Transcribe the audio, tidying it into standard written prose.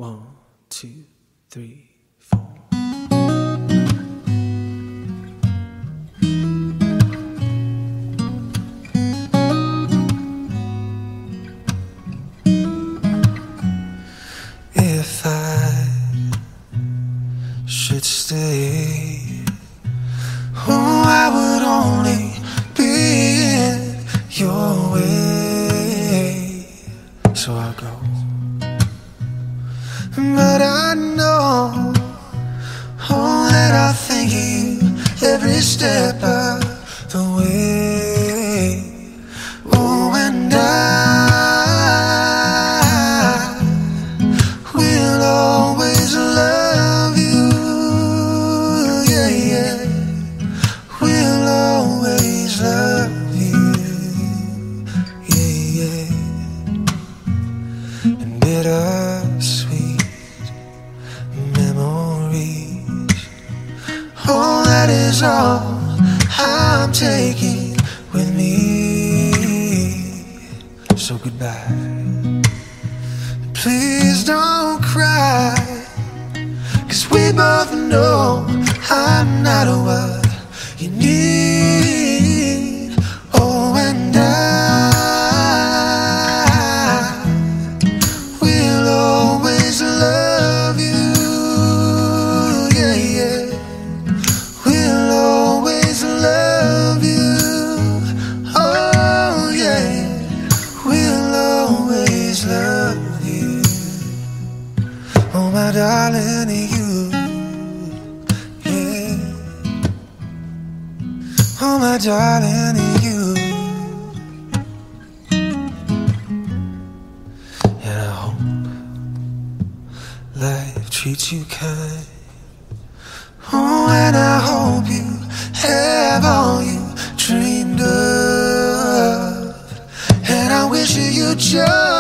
1, 2, 3, 4. If I should stay, oh, I would only be in your way. So I'll go, but I know, oh, that I'll thank you every step of the way. Oh, and I will always love you, yeah, yeah. We'll always love you, yeah, yeah. And bittersweet memories, oh, that is all I'm taking with me. So goodbye, please don't cry, 'cause we both know I'm not what you need. Oh, and I will always love you, yeah, yeah. We'll always love you, oh, yeah. We'll always love you, oh, my darling, you, yeah. Oh, my darling, you. And I hope life treats you kind. Oh, and I hope you have all you dreamed of. And I wish you joy.